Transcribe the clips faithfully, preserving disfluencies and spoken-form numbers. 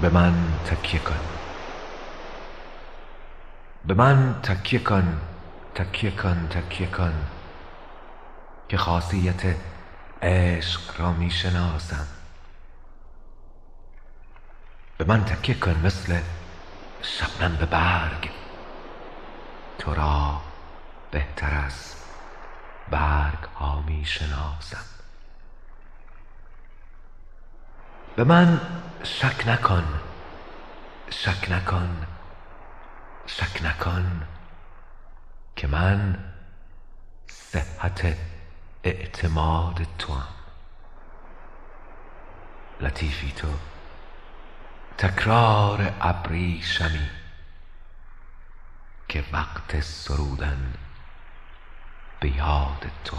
به من تکیه کن، به من تکیه کن، تکیه کن، تکیه کن، که خاصیت عشق را می شناسم. به من تکیه کن مثل شبنم به برگ، تو را بهتر از برگ ها می شناسم. به من شک نکن، شک نکن، شک نکن، که من صحت اعتماد توام. لطیفی تو، تکرار ابریشمی که وقت سرودن به یاد توام.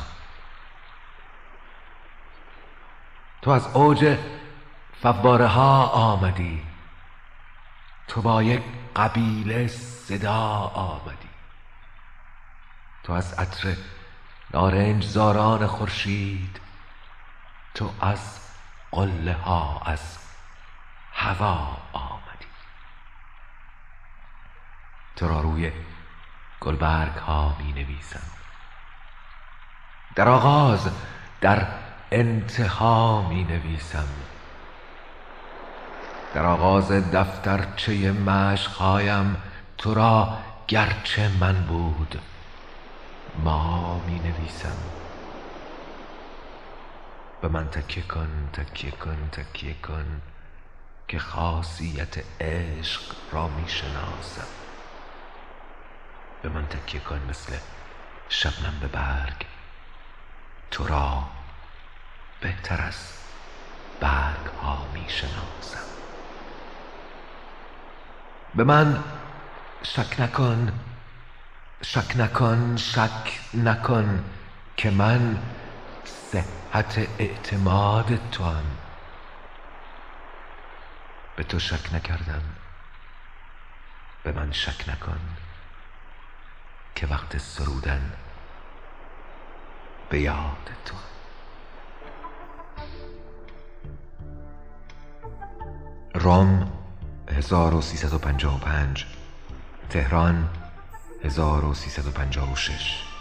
تو از اوج فواره ها آمدی، تو با یک قبیله صدا آمدی. تو از عطر نارنج زاران خورشید، تو از قله ها از هوا آمدی. تو را روی گلبرگ ها می نویسم، در آغاز در انتها می نویسم، در آغاز دفترچه مشقهایم تو را گرچه من بود ما می نویسم. به من تکیه کن، تکیه کن، تکیه کن، که خاصیت عشق را می شناسم. به من تکیه کن مثل شبنم به برگ، تو را بهتر از برگ ها می شناسم. به من شک نکن، شک نکن، شک نکن، که من صحت اعتماد توام. به تو شک نکردم، به من شک نکن، که وقت سرودن به یاد توام. روم هزار و سیصد و پنجاه و پنج، تهران هزار و سیصد و پنجاه و شش.